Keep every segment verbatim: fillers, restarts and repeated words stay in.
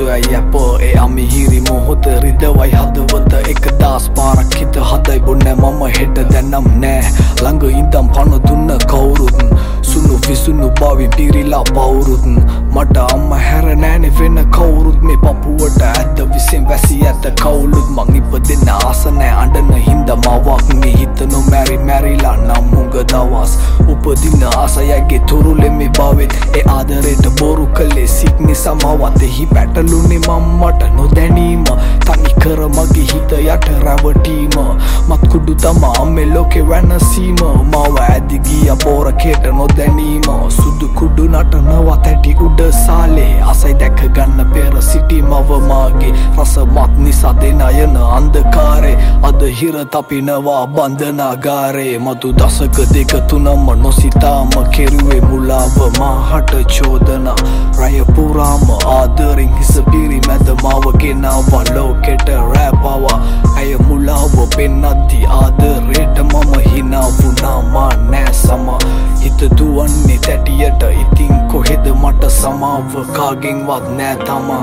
අය අප ඒ අමිහිරි මොහොත රිදවයි හදවත එකදාස් පාරක් හිත හදයි බොන්න මම හෙට දැනම් නෑ ළඟ ඉඳම් පණ දුන්න කවුරුත් සුණු විසුණු බවින් පිරිලා පවුරුත් මට අම්ම හැර නෑනේ වෙන කවුරුත් මේ පපුවට ඇත්ත විසින් වැසි ඇත කවුලුත් මං ඉපදෙන්න ආස නෑ අඬන හින්දා මවක් මේ හිත නොමැරි මැරිලා නම් මුග දවස් උපදින්න ආසයගේ තුරුලෙ මේ බවෙත් ඒ ආදරයට බොරු කළේ සික් නිසා මවත් එහි පැටලුනේ මම මට නොදැනීම තනි කර මගේ හිත යට රැවටීම මත් කුඩු තමා අම්මේ ලෝකේ වෙනසීම මව ඇදි ගියා පෝරකේට නොදැනීම සුදු කුඩු නටනවා තැටි උඩ සාලේ අසයි දැක ගන්න පෙර සිටි මව මාගේ රස මත් නිසා දෙන යන අන්ධකාරේ අද හිර තපිනවා බන්ධනාගාරේ මතු දසක දෙක තුනම නොසිතාම කෙරුවේ මුලාව මාහට චෝදනා රය පුරාම ආදරෙන් හිස පිරි මැද මාව ගෙනාවා ලෝකෙට රැපවා ඇය මුලාව පෙන්නද්දි ආදරේට මම හිනා වුණා මා නෑ සම හිත දුවන්නේ තැටියට ඉතින් කොහෙද මට සමාව කාගෙන්වත් නෑ තමා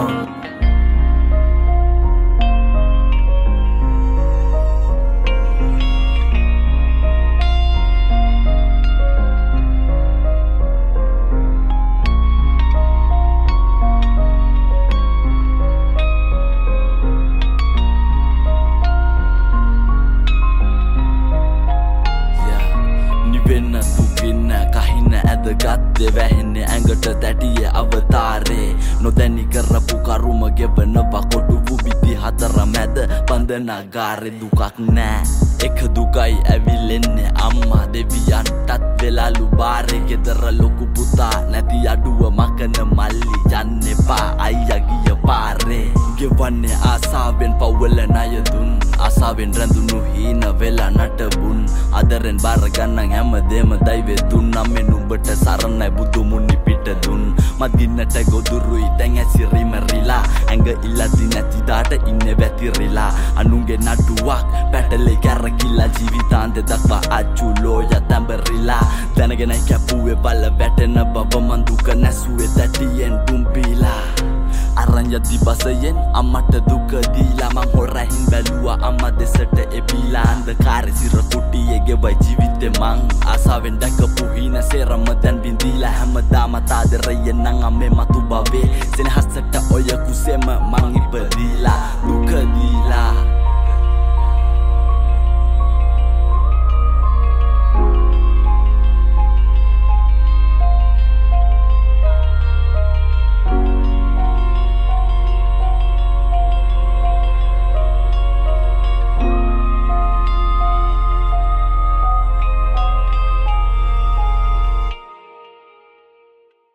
වෙන්න තුකින්න කහින්න ඇදගත්තේ වැහෙන්නේ ඇඟට තැටිය අවතාරේ නොදැනි කරපු කරුම ගෙවනවා කොටුපු බිති හතර මැද බන්ධනාගාරේ දුකක් නෑ එක දුකයි ඇවිලෙන්නේ අම්මා දෙවියන්ටත් වෙලාලු බාරේ ගෙදර ලොකු පුතා නැති අඩුව මකන මල්ලි යන්න එපා අයියා ගිය පාරේ ගෙවන්නේ ආසාවෙන් පවුල ණය දුන් ආසාවෙන් රැඳුණු හීන වෙලා නටබුන් අදරෙන් බාර ගන්න හැමදේම දෛවේ දුන්නා මෙන්න උඹට සරණයි බුදු මුනි පිට දුන් මදින්නට ගොදුරුයි දැන් ඇසිරිම රිලා ඇඟ ඉල්ලදි නැති දාට ඉන්නේ වැතිරිලා අනුන්ගේ නඩුවක් පැටලේ කැරකිලා ජීවිතාන්තේ දක්වා අචුලෝ යතඹරිලා දැනගෙන කැපුවේ බල වැටෙන බව මන් දුක නැසුවේ තැටියෙන් දුම්පිලා අරන් යති බසයෙන් අම්මට දුක දීලා මං හොරහින් බැලුවා අම්මා දෙසට එපිලා අන්ධකාරේ සිර කුටියේ ගෙවයි ජීවිතේ මං ආසාවෙන් දැකපු හින සේරම දැන් බින්දීලා හැමදාම තාදරයේ නම් අම්මේ මතු බවේ සෙනහසට ඔය කුසෙම මං ඉපදීලා දුක දීලා